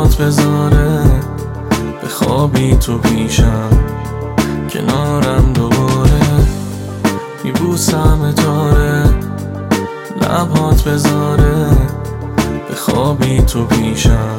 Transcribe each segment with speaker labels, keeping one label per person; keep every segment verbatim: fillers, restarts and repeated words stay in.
Speaker 1: لبات بذاره بخوابی تو پیشم کنارم دوباره میبوسم تاره لبات بذاره بخوابی تو پیشم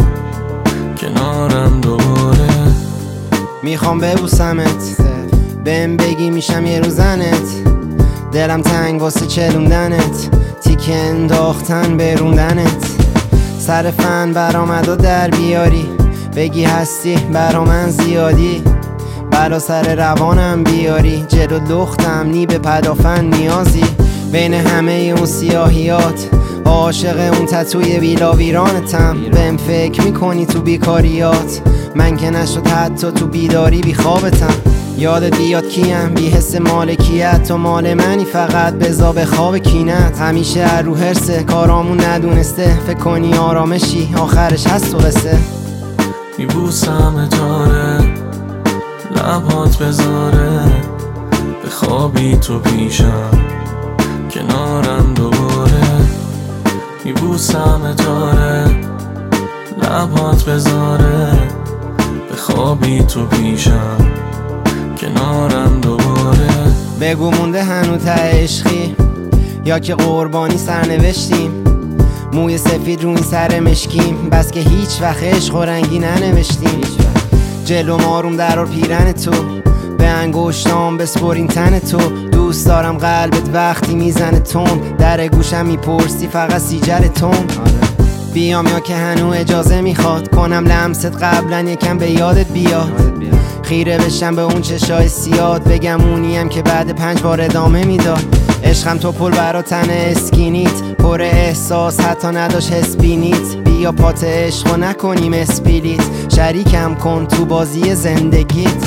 Speaker 1: کنارم دوباره
Speaker 2: میخوام ببوسمت بهم بگی میشم یه روزنت دلم تنگ واسه چلوندنت تیکه انداختن بروندنت سر فن برآمد و در بیاری بگی هستی برا من زیادی بلا سر روانم بیاری جلو لختم نی به پدافن نیازی بین همه اون سیاهیات عاشق اون تتوی ویلا ویرانتم بهم فکر میکنی تو بیکاریات من که نشد حتی تو بیداری بی خوابتم یادت بیاد کیم بی حس مالکیت تو مال منی فقط بزا به خواب کینت همیشه هر رو حرسه کارامون ندونسته فکر کنی آرامشی آخرش هست و قصه
Speaker 1: میبوسم تاره لبات بذاره بخوابی تو پیشم کنارم دوباره میبوسم تاره لبات بذاره بخوابی تو پیشم کنارم دوباره
Speaker 2: بگو مونده هنو ته عشقی یا که قربانی سرنوشتیم موی سفید رو این سر مشکیم بس که هیچ وقت عشق و رنگی ننوشتیم جلو ماروم درار پیرن تو به انگشتام بسپرین تن تو دوست دارم قلبت وقتی میزنه تون در گوشم میپرسی فقط سیجر تون بیام یا که هنو اجازه میخواد کنم لمست قبلا یکم به یادت بیاد خیره بشم به اون چشای سیاد بگم اونیم که بعد پنج بار ادامه میداد عشقم تو پل برا تن اسکینیت پر احساس حتی نداشت حس بینیت بیا پات عشق و نکنیم اسپیلیت شریکم کن تو بازی زندگیت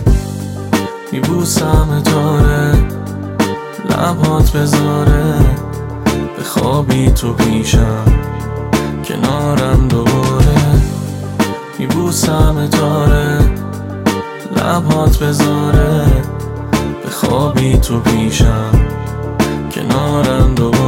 Speaker 1: میبوسم تاره لبات بذاره بخوابی تو پیشم کنارم دوباره میبوسم تاره لبات بذاره بخوابی تو پیشم کنارم دوباره